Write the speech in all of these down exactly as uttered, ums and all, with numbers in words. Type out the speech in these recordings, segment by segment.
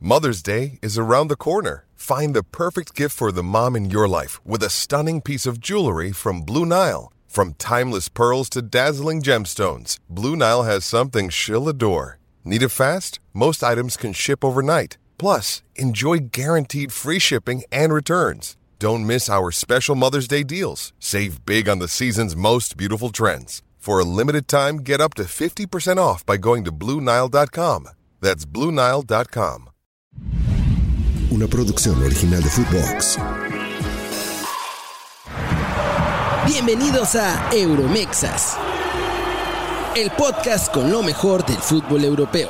Mother's Day is around the corner. Find the perfect gift for the mom in your life with a stunning piece of jewelry from Blue Nile. From timeless pearls to dazzling gemstones, Blue Nile has something she'll adore. Need it fast? Most items can ship overnight. Plus, enjoy guaranteed free shipping and returns. Don't miss our special Mother's Day deals. Save big on the season's most beautiful trends. For a limited time, get up to fifty percent off by going to Blue Nile dot com. That's Blue Nile dot com. Una producción original de Footbox. Bienvenidos a Euromexas, el podcast con lo mejor del fútbol europeo.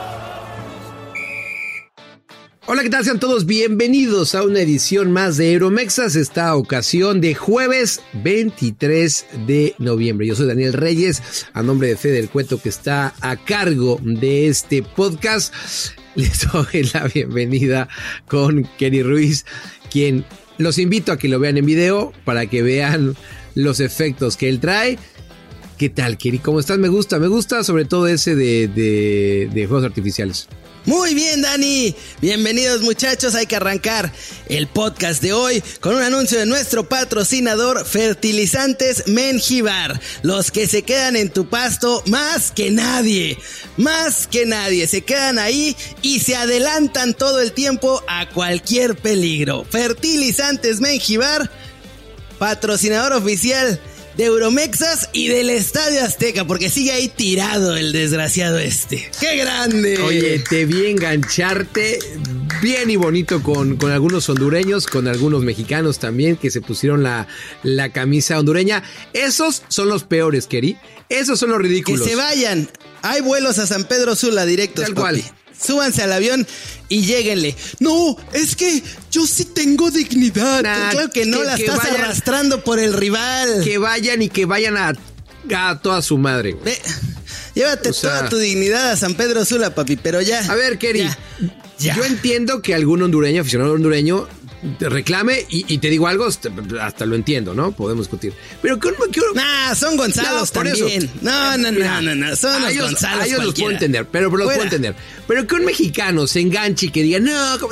Hola, ¿qué tal? Sean todos bienvenidos a una edición más de Euromexas, esta ocasión de jueves veintitrés de noviembre. Yo soy Daniel Reyes, a nombre de Fede del Cueto, que está a cargo de este podcast. Les doy la bienvenida con Kenny Ruiz, quien los invito a que lo vean en video para que vean los efectos que él trae. ¿Qué tal, Kenny? ¿Cómo estás? Me gusta, me gusta sobre todo ese de, de, de juegos artificiales. Muy bien, Dani. Bienvenidos, muchachos. Hay que arrancar el podcast de hoy con un anuncio de nuestro patrocinador, Fertilizantes Menjivar. Los que se quedan en tu pasto más que nadie. Más que nadie. Se quedan ahí y se adelantan todo el tiempo a cualquier peligro. Fertilizantes Menjivar, patrocinador oficial de Euromexas y del Estadio Azteca, porque sigue ahí tirado el desgraciado este. ¡Qué grande! Oye, te vi engancharte bien y bonito con, con algunos hondureños, con algunos mexicanos también, que se pusieron la, la camisa hondureña. Esos son los peores, Keri. Esos son los ridículos. Que se vayan. Hay vuelos a San Pedro Sula directos, tal cual. Papi. Súbanse al avión y lléguenle. No, es que yo sí tengo dignidad. Nah, claro que no, que, la que estás vayan, arrastrando por el rival. Que vayan y que vayan a, a toda su madre. Ve, llévate o sea, toda tu dignidad a San Pedro Sula, papi, pero ya. A ver, Keri, ya, ya. Yo entiendo que algún hondureño, aficionado hondureño, te reclame, y, y te digo algo, hasta lo entiendo, ¿no? Podemos discutir. Pero que, que Nah, son Gonzalos no, también. No, no, no, no, no, son los ellos, Gonzalos. A ellos los puedo entender, pero, pero los puedo entender. Pero que un mexicano se enganche y que diga, no, no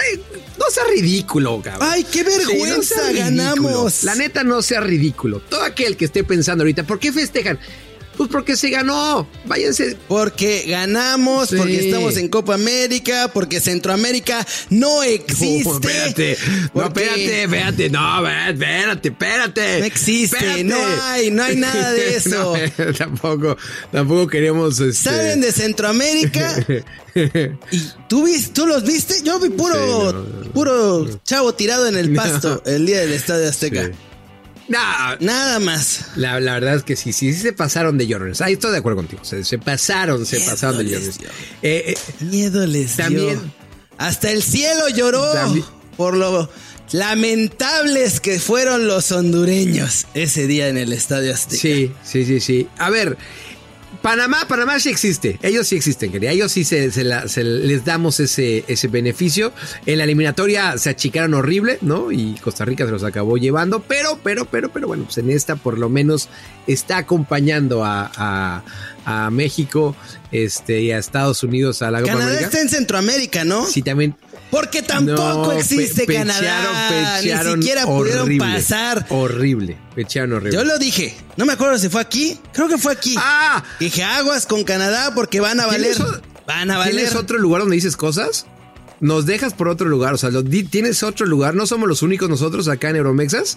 sea ridículo, cabrón. Ay, qué vergüenza, sí, no ganamos. La neta, no sea ridículo. Todo aquel que esté pensando ahorita, ¿por qué festejan? Pues porque se ganó, váyanse. Porque ganamos, sí. Porque estamos en Copa América, porque Centroamérica no existe. No, espérate, no, espérate, espérate, no, espérate, espérate. No existe, espérate. no hay, no hay nada de eso. No, tampoco, tampoco queremos. Este... ¿Saben de Centroamérica? ¿Y tú, viste, tú los viste? Yo vi puro, sí, no, puro no. chavo tirado en el pasto no. el día del Estadio Azteca. Sí. No, nada más. La, la verdad es que sí, sí, sí se pasaron de llorones. Ahí estoy de acuerdo contigo. Se, se pasaron, se Miedo pasaron de llorones. Eh, eh, Miedo les también, dio. Hasta el cielo lloró también, por lo lamentables que fueron los hondureños ese día en el Estadio Azteca. Sí, sí, sí, sí. A ver, Panamá, Panamá sí existe. Ellos sí existen, querida. Ellos sí se, se, la, se les damos ese, ese beneficio. En la eliminatoria se achicaron horrible, ¿no? Y Costa Rica se los acabó llevando. Pero, pero, pero, pero bueno, pues en esta por lo menos está acompañando a, a, a México este, y a Estados Unidos a la Copa Canadá América. Está en Centroamérica, ¿no? Sí, también. Porque tampoco no, existe pe- Canadá. Pechearon, pechearon Ni siquiera horrible, pudieron pasar. Horrible. Pechearon horrible. Yo lo dije. No me acuerdo si fue aquí. Creo que fue aquí. Ah. Dije aguas con Canadá porque van a valer. ¿Tienes, van a valer. ¿Tienes otro lugar donde dices cosas? Nos dejas por otro lugar. O sea, lo, ¿tienes otro lugar? ¿No somos los únicos nosotros acá en Euromexas?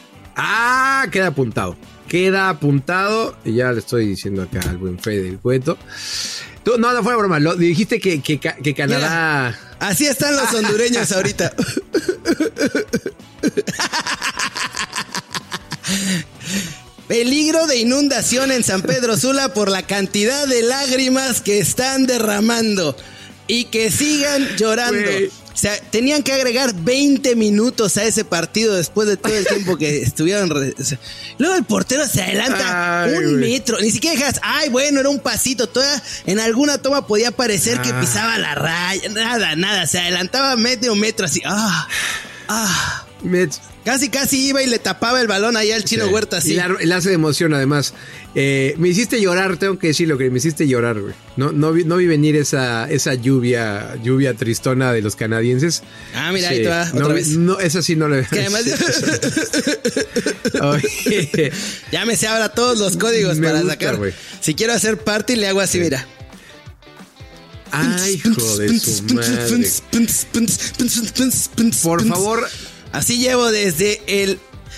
Ah, queda apuntado. Queda apuntado. Y ya le estoy diciendo acá al buen Fede del Cueto. Tú, no, no fue broma. Lo, dijiste que, que, que Canadá... Mira, así están los hondureños ahorita. Peligro de inundación en San Pedro Sula por la cantidad de lágrimas que están derramando. Y que sigan llorando. Wey. O sea, tenían que agregar veinte minutos a ese partido después de todo el tiempo que estuvieron. Re- o sea, luego el portero se adelanta ay, un wey. metro. Ni siquiera dejas, ay, bueno, era un pasito. Toda, en alguna toma podía parecer ah. que pisaba la raya. Nada, nada. Se adelantaba medio metro así. Ah, ah. Met- Casi, casi iba y le tapaba el balón ahí al Chino Sí. Huerta, sí. Y la, la hace de emoción, además. Eh, me hiciste llorar, tengo que decirlo, que me hiciste llorar, güey. No, no, vi, no vi venir esa, esa lluvia, lluvia tristona de los canadienses. Ah, mira, Sí. ahí te va, otra no, vez. No, esa sí no la Que además... Oye. Ya me sé ahora todos los códigos Me para gusta, sacar. güey. Si quiero hacer party, le hago así, mira. Ay, hijo de su madre. Por favor. Así llevo desde el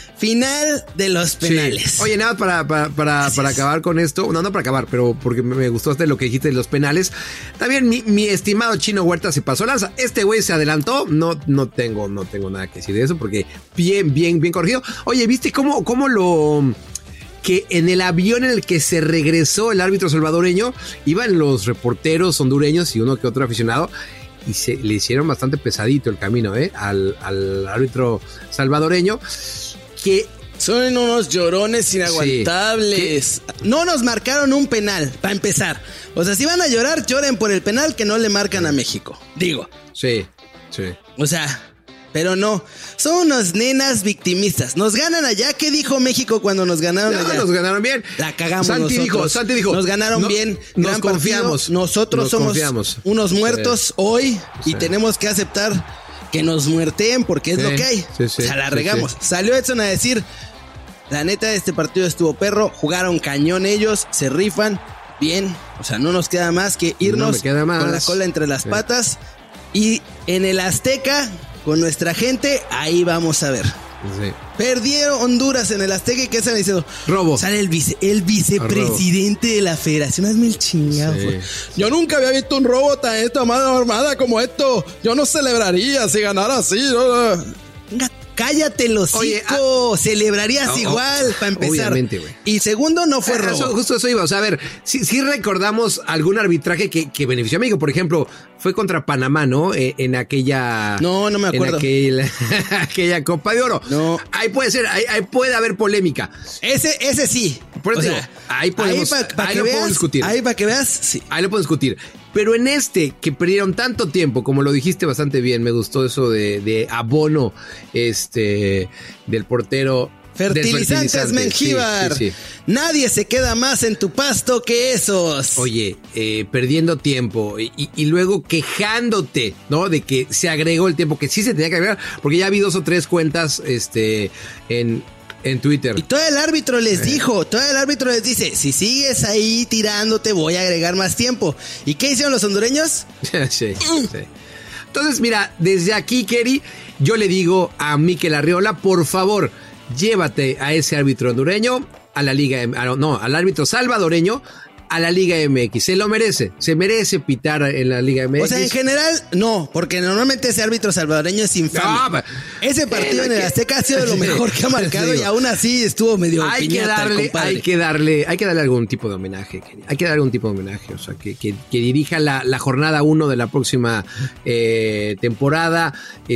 final de los penales. Sí. Oye, nada, para, para, para, para acabar con esto. No, no para acabar, pero porque me gustó hasta lo que dijiste de los penales. También mi, mi estimado Chino Huerta se pasó lanza. Este güey se adelantó. No, no tengo, no tengo nada que decir de eso porque bien, bien, bien corregido. Oye, ¿viste cómo, cómo lo... que en el avión en el que se regresó el árbitro salvadoreño iban los reporteros hondureños y uno que otro aficionado y se le hicieron bastante pesadito el camino eh, al, al árbitro salvadoreño que son unos llorones inaguantables. Sí. No nos marcaron un penal, para empezar. O sea, si van a llorar, lloren por el penal que no le marcan a México. Digo. Sí, sí. O sea... Pero no, son unas nenas victimistas. Nos ganan allá. ¿Qué dijo México cuando nos ganaron No, allá? nos ganaron bien. La cagamos Santi nosotros. dijo, Santi dijo. Nos ganaron no, bien. Nos Gran confiamos. Partido. Nosotros nos somos confiamos. unos muertos Sí. hoy y Sí. tenemos que aceptar que nos muerteen porque es Sí. lo que hay. Sí, sí. O sea, la Sí, regamos. sí. Salió Edson a decir, la neta, este partido estuvo perro. Jugaron cañón ellos, se rifan. Bien. O sea, no nos queda más que irnos No me queda más. con la cola entre las Sí. patas. Y en el Azteca... con nuestra gente, ahí vamos a ver. Sí. Perdieron Honduras en el Azteca y ¿qué están diciendo? Robo. Sale el, vice, el vicepresidente de la federación. Hazme el chingado. Sí. Yo nunca había visto un robo tan esta mano armada como esto. Yo no celebraría si ganara así. No, no. Venga, cállate los Oye, hocico. Celebrarías oh, igual, para empezar. obviamente, güey. Y segundo, no fue robo. Eso, justo eso iba. O sea, a ver, si, si recordamos algún arbitraje que, que benefició a México. Por ejemplo, fue contra Panamá, ¿no? Eh, en aquella. No, no me acuerdo. En aquel, aquella Copa de Oro. No. Ahí puede ser, ahí, ahí puede haber polémica. Ese, ese sí. Por eso O digo, sea, ahí podemos- pa- pa' ahí que lo podemos veas, discutir. Ahí para que veas, sí. Ahí lo podemos discutir. Pero en este, que perdieron tanto tiempo, como lo dijiste bastante bien, me gustó eso de, de abono este, del portero. Fertilizantes del fertilizante. Mengíbar. Sí, sí, sí. Nadie se queda más en tu pasto que esos. Oye, eh, perdiendo tiempo y, y- y luego quejándote, ¿no? De que se agregó el tiempo, que sí se tenía que agregar, porque ya vi dos o tres cuentas este, en, en Twitter. Y todo el árbitro les dijo, todo el árbitro les dice, si sigues ahí tirándote voy a agregar más tiempo. ¿Y qué hicieron los hondureños? sí, sí. Entonces, mira, desde aquí, Kerry, yo le digo a Mikel Arriola, por favor, llévate a ese árbitro hondureño a la Liga, M- ah, no, al árbitro salvadoreño a la Liga M X. Se lo merece, se merece pitar en la Liga M X. O sea, en general, no, porque normalmente ese árbitro salvadoreño es infame. No, pa- ese partido Eh, en el que- Azteca ha sido de lo Sí, mejor que ha marcado sí, y aún así estuvo medio hay que piñata el darle, compadre. hay que darle, hay que darle algún tipo de homenaje, Kenny. Hay que darle algún tipo de homenaje, o sea, que, que, que dirija la, la jornada uno de la próxima eh, temporada,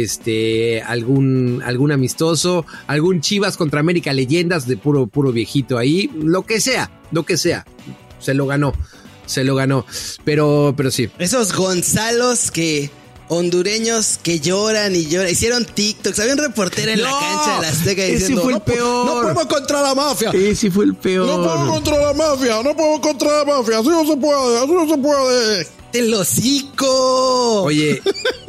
este, algún, algún amistoso, algún Chivas contra América Leyendas de puro, puro viejito ahí, lo que sea, lo que sea, se lo ganó, se lo ganó, pero, pero sí. Esos Gonzalos que hondureños que lloran y lloran. Hicieron TikToks. Había un reportero en No, la cancha de la Azteca ese diciendo fue el "No po- peor. No podemos contra la mafia. Ese fue el peor. No podemos contra la mafia. No podemos contra la mafia. Así no se puede. Así no se puede. ¡El hocico! Oye,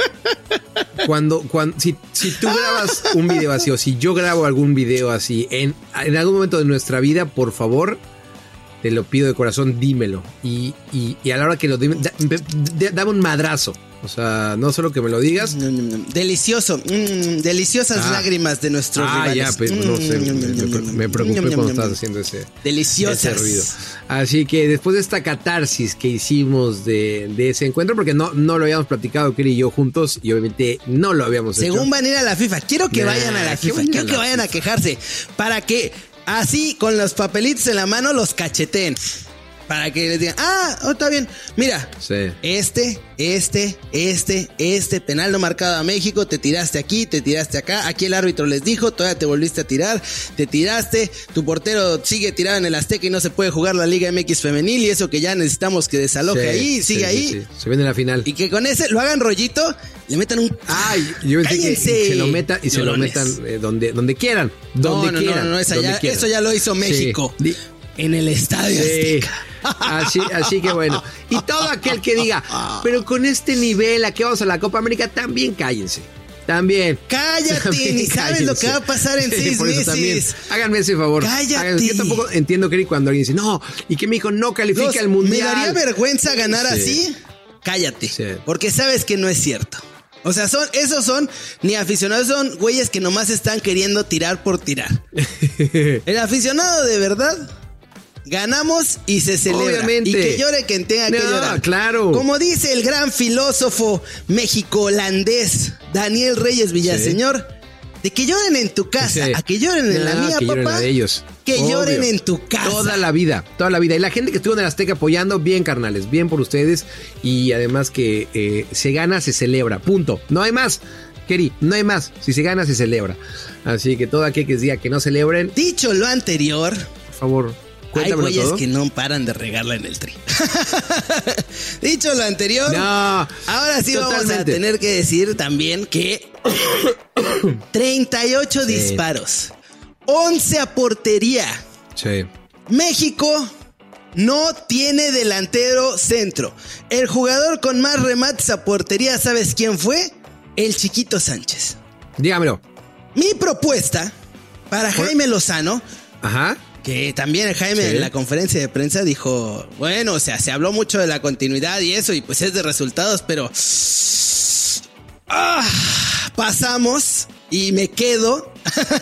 cuando, cuando si, si tú grabas un video así, o si yo grabo algún video así, en, en algún momento de nuestra vida, por favor, te lo pido de corazón, dímelo. Y, y, y a la hora que lo dime, da- da- dame un madrazo. O sea, no solo que me lo digas. Mm, mm, mm. Delicioso. Mm, deliciosas Ah. lágrimas de nuestros Ah, rivales. ya, pues, no sé, me, me- me preocupé cuando estabas haciendo ese, Deliciosas. ese ruido. Así que después de esta catarsis que hicimos de, de ese encuentro, porque no, no lo habíamos platicado, Kiri y yo juntos, y obviamente no lo habíamos hecho. Según van a ir a la FIFA. Quiero que Nah, vayan a la que FIFA. vayan Quiero a que la vayan a FIFA. quejarse. Para que así, con los papelitos en la mano, los cacheteen. Para que les digan, ah, oh, está bien. Mira, Sí. este, este, este, este, penal no marcado a México, te tiraste aquí, te tiraste acá, aquí el árbitro les dijo, todavía te volviste a tirar, te tiraste, tu portero sigue tirado en el Azteca y no se puede jugar la Liga M X femenil y eso que ya necesitamos que desaloje Sí, ahí, sigue sí, ahí. sí, sí. Se viene la final. Y que con ese lo hagan rollito, le metan un... Ay, yo pensé que ¡Cállense! se lo metan y se lo Llorones. metan eh, donde, donde quieran. Donde no, no, quieran. no, no, esa donde ya- quieran. eso ya lo hizo México. Sí. Di- En el Estadio Sí. Azteca. Así, así que bueno. Y todo aquel que diga, pero con este nivel, ¿a qué vamos a la Copa América? También cállense. También. Cállate, También ni sabes lo que va a pasar en Sí, seis por eso meses. también. Háganme ese favor. Cállate. Háganme- Yo tampoco entiendo, Keri, cuando alguien dice, no, y que México no califica Los- al mundial. Me daría vergüenza ganar Sí. así. Cállate. Sí. Porque sabes que no es cierto. O sea, son, esos son ni aficionados, son güeyes que nomás están queriendo tirar por tirar. El aficionado de verdad, ganamos y se celebra. Obviamente. Y que llore quien tenga que No, llorar. claro. Como dice el gran filósofo mexico-holandés Daniel Reyes Villaseñor, de que lloren en tu casa, Sí. a que lloren en la No, mía, que lloren papá. la de ellos. Que Obvio. lloren en tu casa. Toda la vida, toda la vida. Y la gente que estuvo en el Azteca apoyando, bien, carnales, bien por ustedes. Y además que eh, se gana, se celebra. Punto. No hay más. Keri, no hay más. Si se gana, se celebra. Así que todo aquel que diga que no celebren, Dicho lo anterior, por favor, hay cuéntamelo güeyes todo. que no paran de regarla en el tri. Dicho lo anterior, No, ahora sí vamos a totalmente. tener que decir también que treinta y ocho Sí. disparos, once a portería. Sí. México no tiene delantero centro. El jugador con más remates a portería, ¿sabes quién fue? El Chiquito Sánchez. Dígamelo. Mi propuesta para Jaime Lozano, Ajá. que también Jaime Sí. en la conferencia de prensa dijo, bueno, o sea, se habló mucho de la continuidad y eso, y pues es de resultados, pero ah, pasamos y me quedo.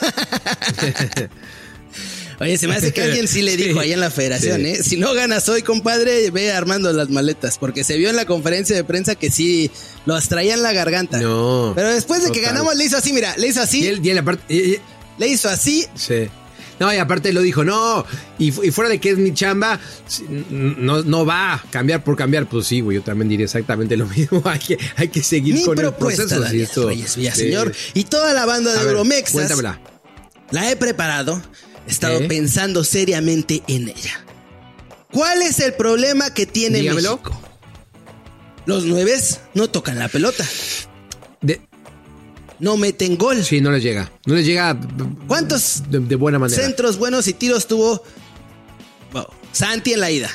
Oye, se me hace que alguien sí le dijo Sí. ahí en la federación, Sí. ¿eh? Si no ganas hoy, compadre, ve armando las maletas, porque se vio en la conferencia de prensa que sí los traía en la garganta. No. Pero después de que Total. ganamos, le hizo así, mira, le hizo así, Y él, y él aparte. y- y- le hizo así. Sí. No, y aparte lo dijo, no, y, fu- y fuera de que es mi chamba, si- no, no va a cambiar por cambiar. Pues sí, güey, yo también diría exactamente lo mismo. hay, que, hay que seguir Mi con propuesta, el proceso. Daniel si esto- Reyes Villaseñor, Sí. y toda la banda de A ver, Euromexas, cuéntamela. la he preparado, he estado ¿Eh? pensando seriamente en ella. ¿Cuál es el problema que tiene Dígamelo. México? Los nueves no tocan la pelota, De- no meten gol. sí, no les llega. No les llega ¿Cuántos de, de buena manera. centros buenos y tiros tuvo wow, Santi en la ida?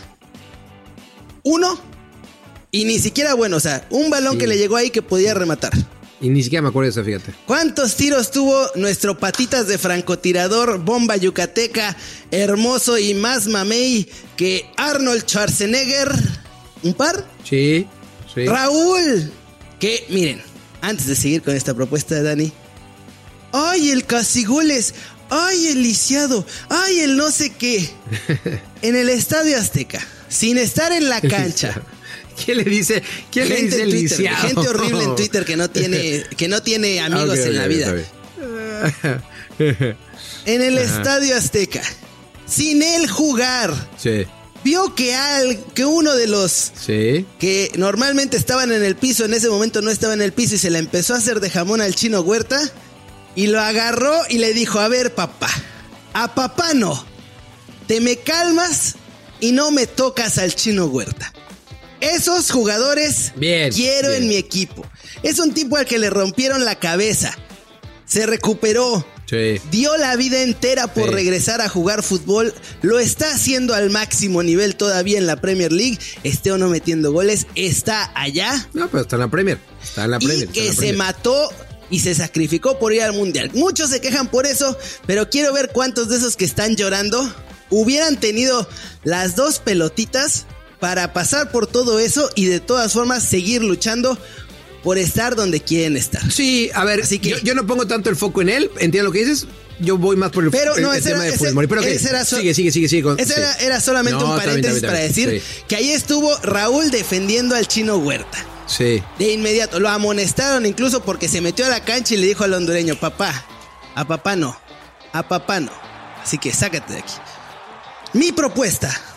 Uno. Y ni siquiera bueno, o sea, un balón Sí. que le llegó ahí que podía rematar. Y ni siquiera me acuerdo de eso, fíjate. ¿Cuántos tiros tuvo nuestro patitas de francotirador, bomba yucateca, hermoso y más mamey que Arnold Schwarzenegger? ¿Un par? Sí, sí. Raúl. Que, miren, antes de seguir con esta propuesta de Dani. ¡Ay, el Casigoles! ¡Ay, el lisiado! ¡Ay, el no sé qué! En el Estadio Azteca, sin estar en la cancha. ¿Quién le dice? ¿Quién le Gente dice en Twitter, lisiado? gente horrible en Twitter que no tiene, que no tiene amigos Ok, en ok, la vida. está bien. En el Ajá. Estadio Azteca, sin él jugar, Sí, vio que, al, que uno de los sí. que normalmente estaban en el piso, en ese momento no estaba en el piso y se la empezó a hacer de jamón al Chino Huerta y lo agarró y le dijo, a ver papá, a papá no, te me calmas y no me tocas al Chino Huerta. Esos jugadores Bien, quiero bien. en mi equipo. Es un tipo al que le rompieron la cabeza, se recuperó, Sí. dio la vida entera por Sí. regresar a jugar fútbol. Lo está haciendo al máximo nivel todavía en la Premier League. Esté o no metiendo goles, está allá. No, pero está en la Premier. Está en la Premier. Y está en que la se Premier. mató y se sacrificó por ir al Mundial. Muchos se quejan por eso, pero quiero ver cuántos de esos que están llorando hubieran tenido las dos pelotitas para pasar por todo eso y de todas formas seguir luchando por estar donde quieren estar. Sí, a ver, Así que- yo, yo no pongo tanto el foco en él. Entiendo lo que dices. Yo voy más por el, Pero el- no, el ese tema era, de ese- Funes Mori. Pero ok, ese era so- sigue, sigue, sigue, sigue. con- Ese sí. era, era solamente No, un está bien, paréntesis está bien, para está decir bien. Sí. que ahí estuvo Raúl defendiendo al Chino Huerta. Sí. De inmediato, lo amonestaron incluso porque se metió a la cancha y le dijo al hondureño, papá, a papá no, a papá no. Así que sácate de aquí. Mi propuesta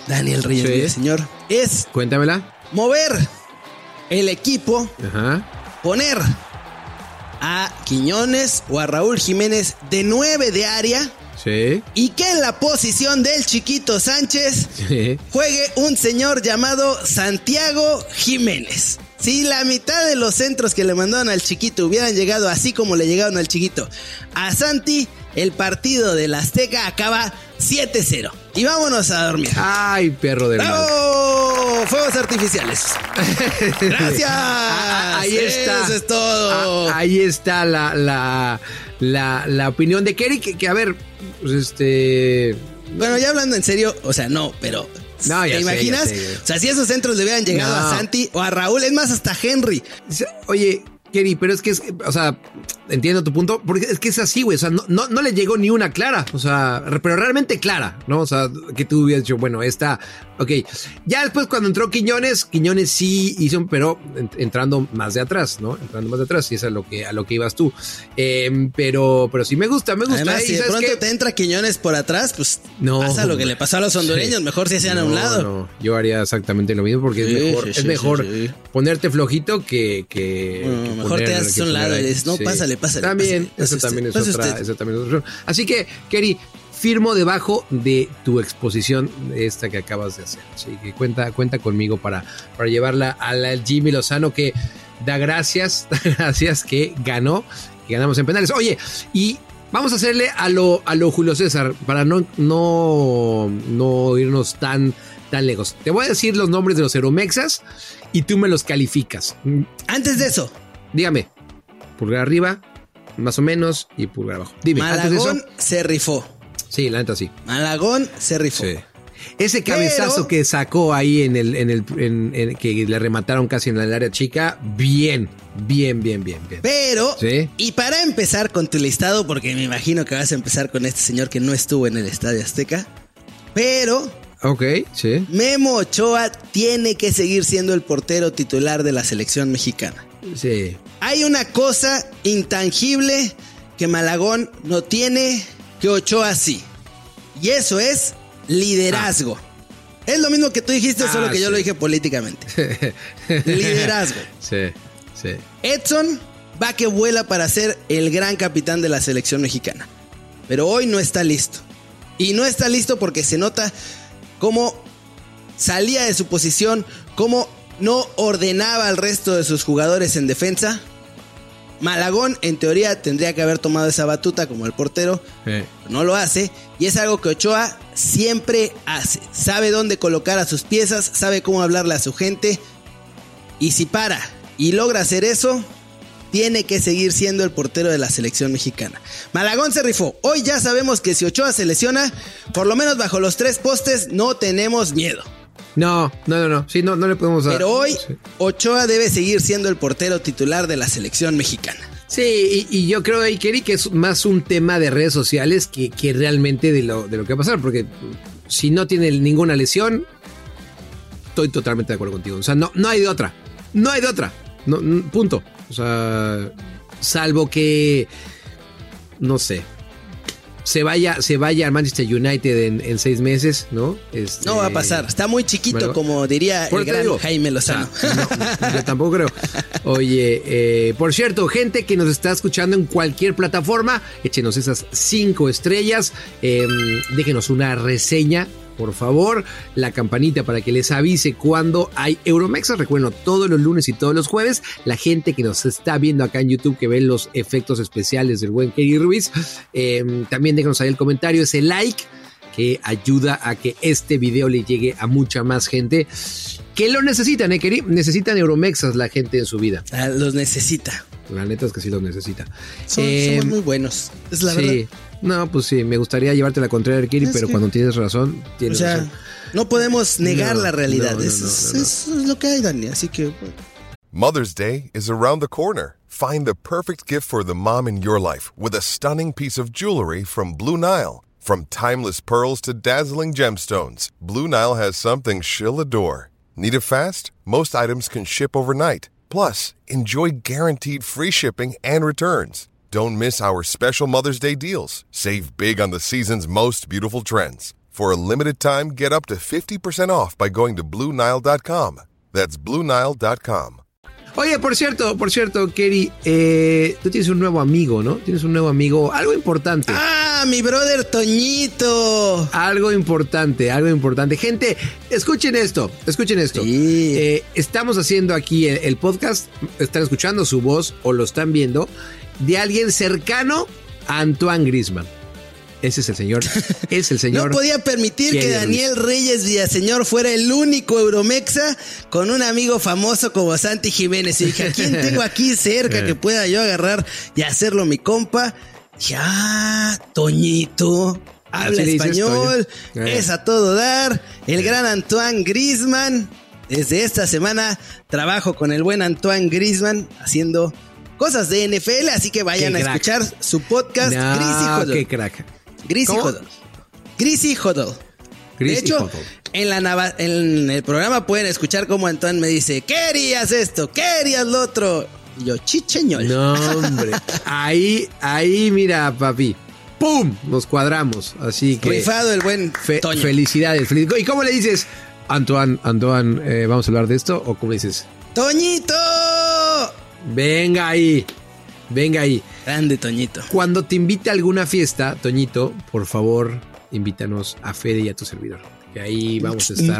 Daniel Reyes, Sí. señor, es Cuéntamela. mover el equipo, Ajá. poner a Quiñones o a Raúl Jiménez de nueve de área Sí. y que en la posición del Chiquito Sánchez Sí. juegue un señor llamado Santiago Jiménez. Si la mitad de los centros que le mandaron al Chiquito hubieran llegado así como le llegaron al Chiquito a Santi, el partido del Azteca acaba siete cero. Y vámonos a dormir. Ay, perro del mal. ¡Bravo! Fuegos artificiales. Gracias. Ah, ahí está. Eso es todo. Ah, ahí está la, la, la, la opinión de Kerry, que, que a ver, pues este... Bueno, ya hablando en serio, o sea, no, pero... No, ya ¿Te sé, imaginas? ya sé. O sea, si esos centros le hubieran llegado No. a Santi o a Raúl, es más, hasta Henry. Oye, Kerry, pero es que es, o sea, entiendo tu punto, porque es que es así, güey, o sea, no, no, no le llegó ni una clara, o sea, pero realmente clara, ¿no? O sea, que tú hubieras dicho, bueno, esta, ok. Ya después cuando entró Quiñones, Quiñones sí hizo, pero entrando más de atrás, ¿no? Entrando más de atrás, y es a lo que, a lo que ibas tú. Eh, pero, pero sí me gusta, me gusta. Además, ¿eh? si de ¿Sabes pronto qué? te entra Quiñones por atrás, pues No, pasa lo que le pasó a los hondureños. sí. Mejor si hacían a un No, lado. no, yo haría exactamente lo mismo porque Sí, es mejor, sí, es sí, mejor sí, sí. ponerte flojito que, que, No, que mejor poner- te haces que a un poner lado ahí. y dices, no, pásale, pásale, También, pásale, eso pase también usted, es pase otra, usted. eso también es otra opción. Así que, Kerry, firmo debajo de tu exposición esta que acabas de hacer. Así que cuenta, cuenta conmigo para, para llevarla al Jimmy Lozano, que da gracias, da gracias que ganó, que ganamos en penales. Oye, y vamos a hacerle a lo, a lo Julio César, para no, no, no irnos tan, tan lejos. Te voy a decir los nombres de los Euromexas y tú me los calificas. Antes de eso, Dígame, pulgar arriba, más o menos, y pulgar abajo. Dime, antes de Malagón eso. se rifó. Sí, la neta sí. Malagón se rifó. Sí. Ese cabezazo Pero- que sacó ahí en el, en el, en- en- que le remataron casi en el área chica, bien, bien, bien, bien, bien. Pero, Sí. y para empezar con tu listado, porque me imagino que vas a empezar con este señor que no estuvo en el Estadio Azteca, pero Ok, sí. Memo Ochoa tiene que seguir siendo el portero titular de la selección mexicana. Sí. Hay una cosa intangible que Malagón no tiene, que Ochoa sí. Y eso es liderazgo. Es lo mismo que tú dijiste, Ah, solo que yo sí. lo dije políticamente. Liderazgo. Sí, sí. Edson va que vuela para ser el gran capitán de la selección mexicana. Pero hoy no está listo. Y no está listo porque se nota cómo salía de su posición, cómo no ordenaba al resto de sus jugadores en defensa. Malagón, en teoría, tendría que haber tomado esa batuta como el portero. Eh, No lo hace. Y es algo que Ochoa siempre hace. Sabe dónde colocar a sus piezas, sabe cómo hablarle a su gente. Y si para y logra hacer eso, tiene que seguir siendo el portero de la selección mexicana. Malagón se rifó. Hoy ya sabemos que si Ochoa se lesiona, por lo menos bajo los tres postes no tenemos miedo. No, no, no, no. Sí, no, no le podemos dar. Pero hoy Sí. Ochoa debe seguir siendo el portero titular de la selección mexicana. Sí, y, y yo creo, ahí, Kerry, que es más un tema de redes sociales que, que realmente de lo, de lo que va a pasar, porque si no tiene ninguna lesión, estoy totalmente de acuerdo contigo. O sea, no, no hay de otra. No hay de otra. No, n- punto. O sea, salvo que, no sé, se vaya, se vaya al Manchester United en, en seis meses, ¿no? Este, No va a pasar. Está muy chiquito, bueno, como diría por el eso te gran digo, Jaime o Lozano. sea, no, yo tampoco creo. Oye, eh, por cierto, gente que nos está escuchando en cualquier plataforma, échenos esas cinco estrellas, eh, déjenos una reseña, por favor, la campanita para que les avise cuando hay Euromexas. Recuerden, todos los lunes y todos los jueves, la gente que nos está viendo acá en YouTube, que ve los efectos especiales del buen Kerry Ruiz, eh, también déjenos ahí el comentario, ese like, que ayuda a que este video le llegue a mucha más gente que lo necesitan, ¿eh, Kerry? Necesitan Euromexas la gente en su vida. Ah, los necesita. La neta es que sí los necesita. Son- Eh, somos muy buenos. Es la sí. verdad. No, pues sí, me gustaría llevarte la contraria, Kerry, Es pero que- cuando tienes razón, O tienes sea, razón. no podemos negar No, la realidad. no, no, eso, no, es, no, no. eso es lo que hay, Dani. Así que, bueno. Mother's Day is around the corner. Find the perfect gift for the mom in your life with a stunning piece of jewelry from Blue Nile. From timeless pearls to dazzling gemstones, Blue Nile has something she'll adore. Need it fast? Most items can ship overnight. Plus, enjoy guaranteed free shipping and returns. Don't miss our special Mother's Day deals. Save big on the season's most beautiful trends. For a limited time, get up to fifty percent off by going to Blue Nile dot com. That's Blue Nile dot com. Oye, por cierto, por cierto, Kerry, eh, tú tienes un nuevo amigo, ¿no? Tienes un nuevo amigo, algo importante. ¡Ah, mi brother Toñito! Algo importante, algo importante. Gente, escuchen esto, escuchen esto. Sí. Eh, estamos haciendo aquí el, el podcast, están escuchando su voz o lo están viendo, de alguien cercano a Antoine Griezmann. Ese es el señor, es el señor. No podía permitir que Daniel Reyes Villaseñor fuera el único Euromexa con un amigo famoso como Santi Jiménez. Y dije, ¿a quién tengo aquí cerca que pueda yo agarrar y hacerlo mi compa? Ya, Toñito, habla español, es a todo dar. El gran Antoine Griezmann. Desde esta semana trabajo con el buen Antoine Griezmann haciendo cosas de N F L, así que vayan a escuchar su podcast. No, Gris y Hodl. qué crack. Gris y Hodl. Gris y Hodl. De hecho, en, la nava- en el programa pueden escuchar cómo Antoine me dice, ¿qué harías esto? ¿Qué harías lo otro? Y yo, chicheñol. No, hombre. Ahí, ahí, mira, papi. ¡Pum! Nos cuadramos. Así que. Rifado el buen fe- Toño. Felicidades. Felic- ¿Y cómo le dices, Antoine, Antoine, eh, vamos a hablar de esto? ¿O cómo dices? ¡Toñito! Venga ahí. Venga ahí. Grande Toñito. Cuando te invite a alguna fiesta, Toñito, por favor, invítanos a Fede y a tu servidor. Que ahí vamos a estar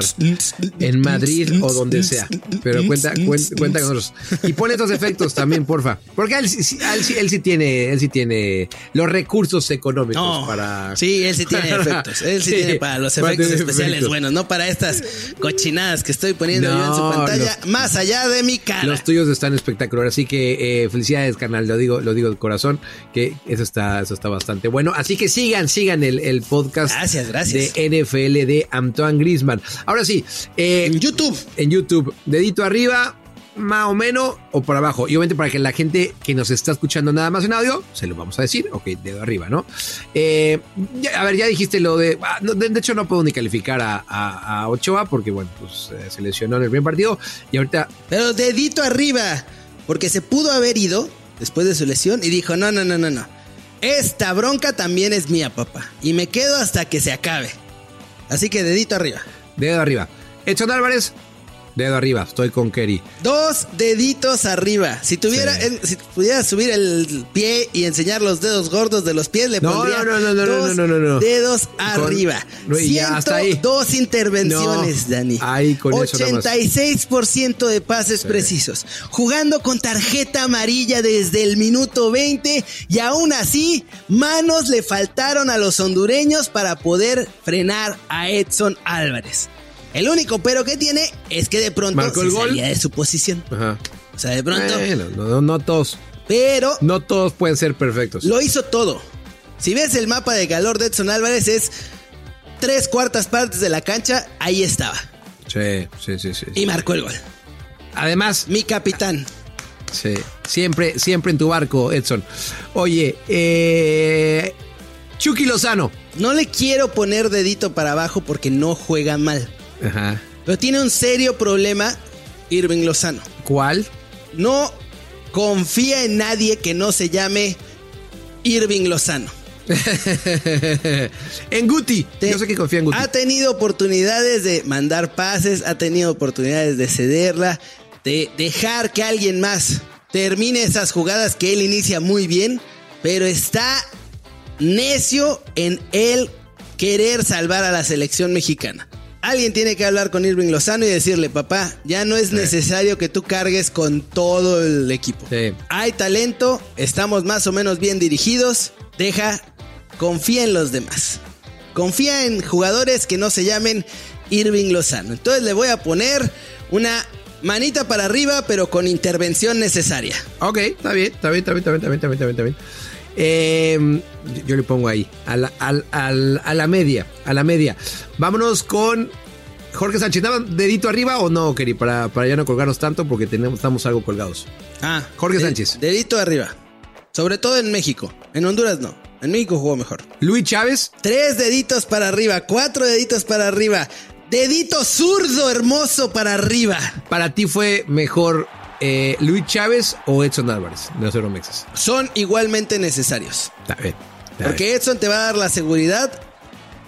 en Madrid o donde sea. Pero cuenta, cuenta, cuenta con nosotros. Y ponle estos efectos también, porfa. Porque él, él, él, él sí tiene, él sí tiene los recursos económicos No, para. sí, él sí tiene efectos. Él sí, sí tiene para los efectos para especiales efectos. buenos, no para estas cochinadas que estoy poniendo No, yo en su pantalla, los, más allá de mi cara. Los tuyos están espectaculares, así que eh, felicidades, carnal. Lo digo, lo digo de corazón, que eso está, eso está bastante bueno. Así que sigan, sigan el, el podcast. Gracias, gracias. De N F L de Antoine Griezmann. Ahora sí, eh, en YouTube. En YouTube, dedito arriba, más o menos, o por abajo. Y obviamente para que la gente que nos está escuchando nada más en audio, se lo vamos a decir. Ok, dedo arriba, ¿no? Eh, ya, a ver, ya dijiste lo de, ah, no, de... De hecho, no puedo ni calificar a, a, a Ochoa porque, bueno, pues eh, se lesionó en el primer partido. Y ahorita... Pero dedito arriba, porque se pudo haber ido después de su lesión y dijo, no, no, no, no, no. Esta bronca también es mía, papá. Y me quedo hasta que se acabe. Así que dedito arriba. Dedo arriba. Edson Álvarez, dedo arriba. Estoy con Kerry. Dos deditos arriba. Si tuviera, Sí. el, si pudiera subir el pie y enseñar los dedos gordos de los pies, le No, pondría no, no, no, dos no, no, no, no. dedos Con- arriba. no, y ya, hasta ahí. Dos intervenciones, No, Dani. ahí con eso nada más. ochenta y seis por ciento de pases Sí. precisos. Jugando con tarjeta amarilla desde el minuto veinte y aún así, manos le faltaron a los hondureños para poder frenar a Edson Álvarez. El único pero que tiene es que de pronto ¿Marcó el se gol? salía de su posición. Ajá. O sea, de pronto. Bueno, no, no, no todos. Pero No todos pueden ser perfectos. lo hizo todo. Si ves el mapa de calor de Edson Álvarez, es tres cuartas partes de la cancha, ahí estaba. Sí, sí, sí, sí. Y marcó el gol. Además, Mi capitán. sí, siempre, siempre en tu barco, Edson. Oye, eh, Chucky Lozano. No le quiero poner dedito para abajo porque no juega mal. Ajá. Pero tiene un serio problema Irving Lozano. ¿Cuál? No confía en nadie que no se llame Irving Lozano. En Guti. Te- Yo sé que confía en Guti. Ha tenido oportunidades de mandar pases, ha tenido oportunidades de cederla, de dejar que alguien más termine esas jugadas que él inicia muy bien, pero está necio en él querer salvar a la selección mexicana. Alguien tiene que hablar con Irving Lozano y decirle, papá, ya no es Sí. necesario que tú cargues con todo el equipo. Sí. Hay talento, estamos más o menos bien dirigidos, deja, confía en los demás. Confía en jugadores que no se llamen Irving Lozano. Entonces le voy a poner una manita para arriba, pero con intervención necesaria. Ok, está bien, está bien, está bien, está bien, está bien, está bien, está bien, está bien. Eh, yo, yo le pongo ahí, a la, al- al- a la media, a la media. Vámonos con Jorge Sánchez. ¿Nada dedito arriba o no, Keri? Para, para ya no colgarnos tanto porque tenemos, estamos algo colgados. Ah, Jorge de- Sánchez. Dedito arriba. Sobre todo en México. En Honduras no. En México jugó mejor. Luis Chávez. Tres deditos para arriba, cuatro deditos para arriba. Dedito zurdo hermoso para arriba. ¿Para ti fue mejor eh, Luis Chávez o Edson Álvarez de los Euromexas? Son igualmente necesarios. Está bien. Está bien. Porque Edson te va a dar la seguridad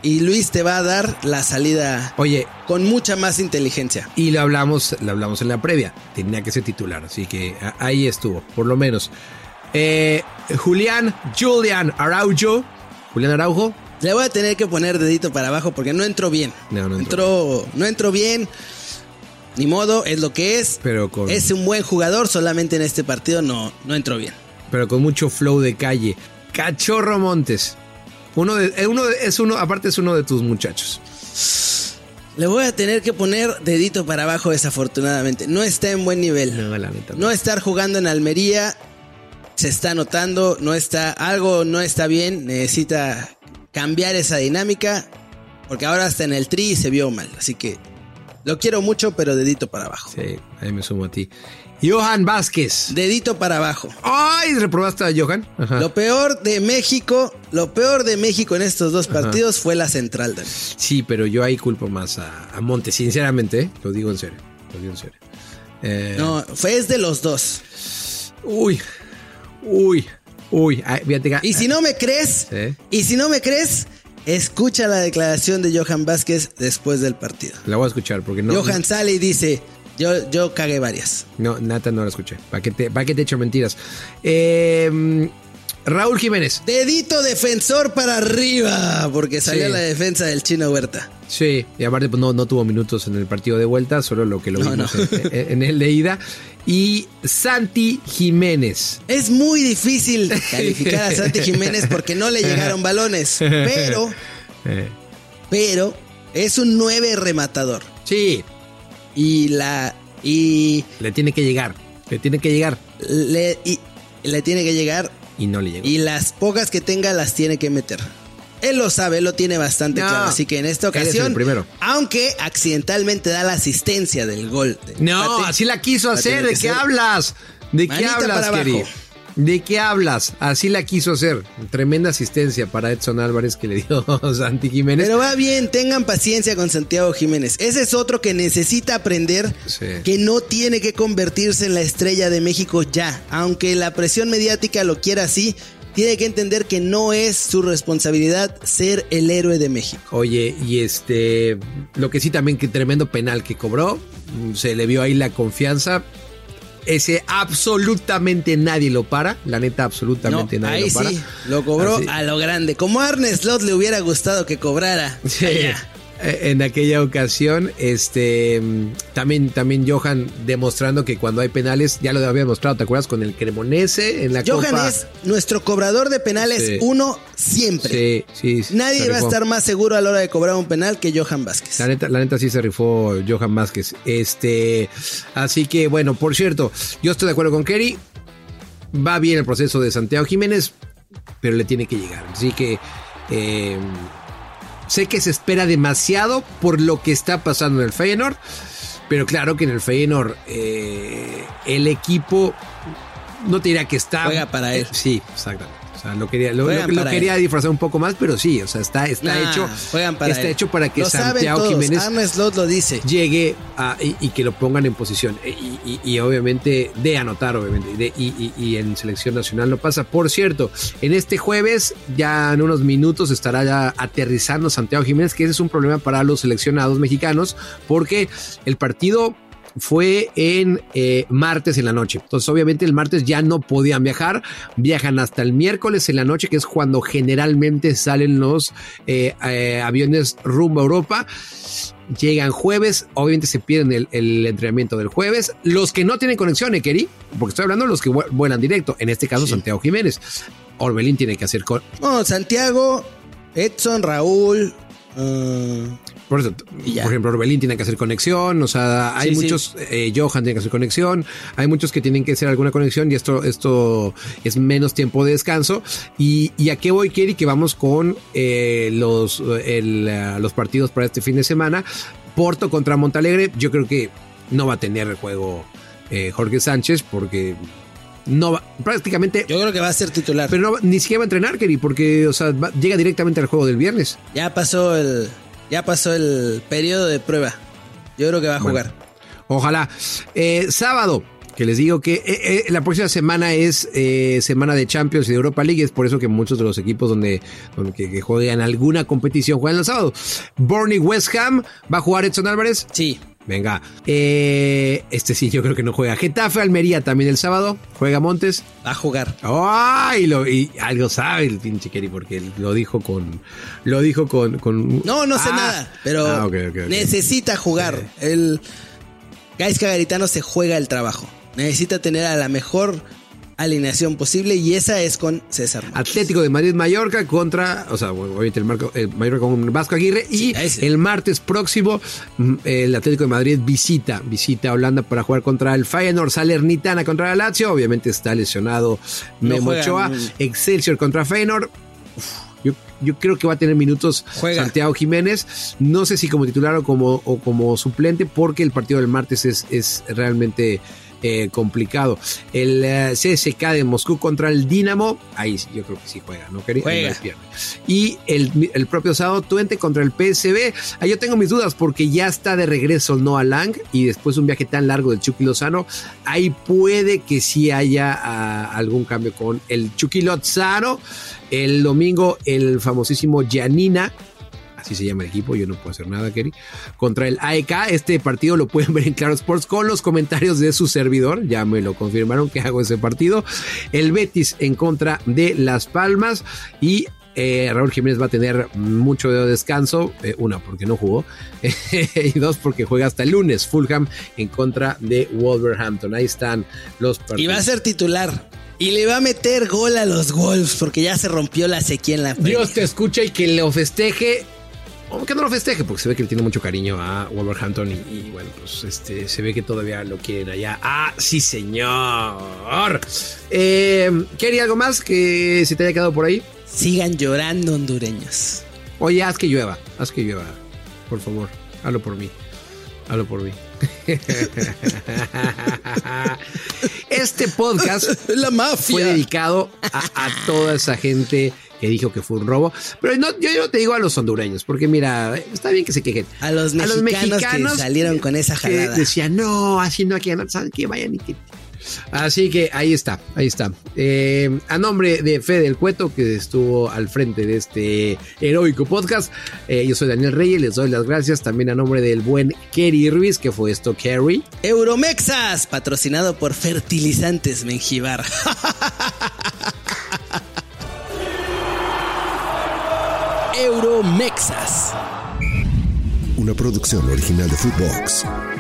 y Luis te va a dar la salida. Oye, con mucha más inteligencia. Y lo hablamos, lo hablamos en la previa. Tenía que ser titular, así que a, ahí estuvo, por lo menos. Eh, Julián, Julián Araujo. Julián Araujo. Le voy a tener que poner dedito para abajo porque no entró bien. No, no entró, entró, no entró bien. Ni modo, es lo que es. Pero con... Es un buen jugador, solamente en este partido no, no entró bien. Pero con mucho flow de calle. Cachorro Montes. Uno de, uno de, es uno, aparte es uno de tus muchachos. Le voy a tener que poner dedito para abajo, desafortunadamente. No está en buen nivel. No, la neta, no. No estar jugando en Almería. Se está notando, no está, algo no está bien. Necesita cambiar esa dinámica. Porque ahora hasta en el tri se vio mal. Así que lo quiero mucho, pero dedito para abajo. Sí, ahí me sumo a ti. Johan Vázquez. Dedito para abajo. ¡Ay! ¿Reprobaste a Johan? Ajá. Lo peor de México, lo peor de México en estos dos partidos Ajá. fue la central, Dani. Sí, pero yo ahí culpo más a, a Montes, sinceramente, ¿eh? Lo digo en serio. Lo digo en serio. Eh... No, fue es de los dos. Uy, uy, uy. Ay, fíjate, y si no me crees, ¿sí? y si no me crees, escucha la declaración de Johan Vázquez después del partido. La voy a escuchar porque no. Johan no... sale y dice. Yo, yo cagué varias. No, Nata no la escuché. ¿Para qué te, para qué te echo mentiras? Eh, Raúl Jiménez. Dedito defensor para arriba, porque salió sí. la defensa del Chino Huerta. Sí, y aparte pues, no, no tuvo minutos en el partido de vuelta, solo lo que lo no, vimos no. en, en el de ida. Y Santi Jiménez. Es muy difícil calificar a Santi Jiménez porque no le llegaron balones, pero, pero es un nueve rematador. Sí. Y la... y Le tiene que llegar. Le tiene que llegar. Le, y, le tiene que llegar. Y no le llegó. Y las pocas que tenga las tiene que meter. Él lo sabe, él lo tiene bastante no, claro. Así que en esta ocasión, aunque accidentalmente da la asistencia del gol. De no, empate, así la quiso hacer. ¿De qué hablas? ¿De qué hablas, querido? ¿De qué hablas? Así la quiso hacer. Tremenda asistencia para Edson Álvarez que le dio Santi Jiménez. Pero va bien, tengan paciencia con Santiago Jiménez. Ese es otro que necesita aprender sí. que no tiene que convertirse en la estrella de México ya. Aunque la presión mediática lo quiera así, tiene que entender que no es su responsabilidad ser el héroe de México. Oye, y este, lo que sí también que tremendo penal que cobró, se le vio ahí la confianza. Ese absolutamente nadie lo para. La neta, absolutamente no, nadie lo para. Ahí sí, lo cobró Así. a lo grande. Como a Arne Slot le hubiera gustado que cobrara. Sí. Allá. En aquella ocasión, este también, también Johan demostrando que cuando hay penales, ya lo había demostrado, ¿te acuerdas? Con el Cremonese en la Johan Copa. es nuestro cobrador de penales sí. uno siempre. Sí, sí, sí, Nadie va a estar más seguro a la hora de cobrar un penal que Johan Vázquez. La neta, la neta sí se rifó Johan Vázquez. Este, así que bueno, por cierto, yo estoy de acuerdo con Kerry. Va bien el proceso de Santiago Jiménez, pero le tiene que llegar. Así que eh, sé que se espera demasiado por lo que está pasando en el Feyenoord, pero claro que en el Feyenoord eh, el equipo no te dirá que está... Juega para él. Eh, sí, exactamente. O sea, lo quería, lo, lo, lo quería disfrazar un poco más, pero sí, o sea, está, está nah, hecho para está él. hecho para que lo Santiago Jiménez Arne Slot lo dice. llegue a, y, y que lo pongan en posición y, y, y obviamente de anotar, obviamente, de, y, y, y en selección nacional no pasa. Por cierto, en este jueves, ya en unos minutos estará ya aterrizando Santiago Jiménez, que ese es un problema para los seleccionados mexicanos, porque el partido fue en eh, martes en la noche. Entonces obviamente el martes ya no podían viajar. Viajan hasta el miércoles en la noche, que es cuando generalmente salen los eh, eh, aviones rumbo a Europa. Llegan jueves, obviamente se pierden el, el entrenamiento del jueves. Los que no tienen conexión, ¿eh, Keri? Porque estoy hablando de los que vuelan directo. En este caso, sí. Santiago Jiménez. Orbelín tiene que hacer con... No, Santiago, Edson, Raúl... Uh... Por, eso, por ejemplo, Orbelín tiene que hacer conexión, o sea, hay sí, muchos, sí. Eh, Johan tiene que hacer conexión, hay muchos que tienen que hacer alguna conexión y esto, esto es menos tiempo de descanso. Y, y a qué voy, Kerry, que vamos con eh, los, el, uh, los partidos para este fin de semana. Porto contra Montalegre, yo creo que no va a tener el juego eh, Jorge Sánchez porque... No va, prácticamente. Yo creo que va a ser titular. Pero no, ni siquiera va a entrenar, Kerry, porque, o sea, va, llega directamente al juego del viernes. Ya pasó el, ya pasó el periodo de prueba. Yo creo que va a bueno, jugar. Ojalá. Eh, sábado, Que les digo que eh, eh, la próxima semana es eh, semana de Champions y de Europa League. Es por eso que muchos de los equipos donde, donde que, que juegan alguna competición juegan el sábado. Burnley West Ham. ¿Va a jugar Edson Álvarez? Sí. Venga. Eh, este sí, yo creo que no juega. Getafe Almería también el sábado. ¿Juega Montes? Va a jugar. ¡Ay! Oh, y, y algo sabe el pinche Kerry porque lo dijo con... Lo dijo con... con... No, no sé ah, nada. Pero ah, okay, okay, okay. necesita jugar. Okay. El Gaisca Garitano se juega el trabajo. Necesita tener a la mejor alineación posible y esa es con César Montes. Atlético de Madrid Mallorca contra, o sea, obviamente el, Marco, el Mallorca con Vasco Aguirre y sí, el martes próximo el Atlético de Madrid visita, visita a Holanda para jugar contra el Feyenoord, Salernitana contra el Lazio, obviamente está lesionado Memo no Ochoa, Excelsior contra Feyenoord. Uf, yo, yo creo que va a tener minutos juega. Santiago Jiménez, no sé si como titular o como, o como suplente porque el partido del martes es, es realmente Eh, complicado. El uh, C S K de Moscú contra el Dinamo, ahí yo creo que sí juega, ¿no? Juega. Y el, el propio sábado Twente contra el P S V, ahí yo tengo mis dudas porque ya está de regreso Noah Lang y después de un viaje tan largo del Chucky Lozano, ahí puede que sí haya uh, algún cambio con el Chucky Lozano. El domingo el famosísimo Giannina, así se llama el equipo, yo no puedo hacer nada, Kerry, contra el A E K. Este partido lo pueden ver en Claro Sports con los comentarios de su servidor, ya me lo confirmaron que hago ese partido. El Betis en contra de Las Palmas y eh, Raúl Jiménez va a tener mucho de descanso, eh, una porque no jugó y dos porque juega hasta el lunes Fulham en contra de Wolverhampton. Ahí están los partidos. Y va a ser titular. Y le va a meter gol a los Wolves porque ya se rompió la sequía en la Premier. Dios te escucha y que lo festeje. O que no lo festeje, porque se ve que le tiene mucho cariño a Wolverhampton y, y bueno, pues este se ve que todavía lo quieren allá. ¡Ah, sí, señor! Eh, ¿Quería algo más que se te haya quedado por ahí? Sigan llorando hondureños. Oye, haz que llueva, haz que llueva. Por favor, hazlo por mí. Hazlo por mí. Este podcast la mafia fue dedicado a, a toda esa gente que dijo que fue un robo. Pero no, yo, yo no te digo a los hondureños, porque mira, está bien que se quejen. A los mexicanos, a los mexicanos que salieron con esa jalada. Que decían, no, así no, aquí no saben que vayan y que... Así que ahí está, ahí está. Eh, a nombre de Fede del Cueto, que estuvo al frente de este heroico podcast, eh, yo soy Daniel Reyes, les doy las gracias. También a nombre del buen Kerry Ruiz, que fue esto, Kerry. Euromexas, patrocinado por Fertilizantes Menjivar. Euromexas. Una producción original de Footbox.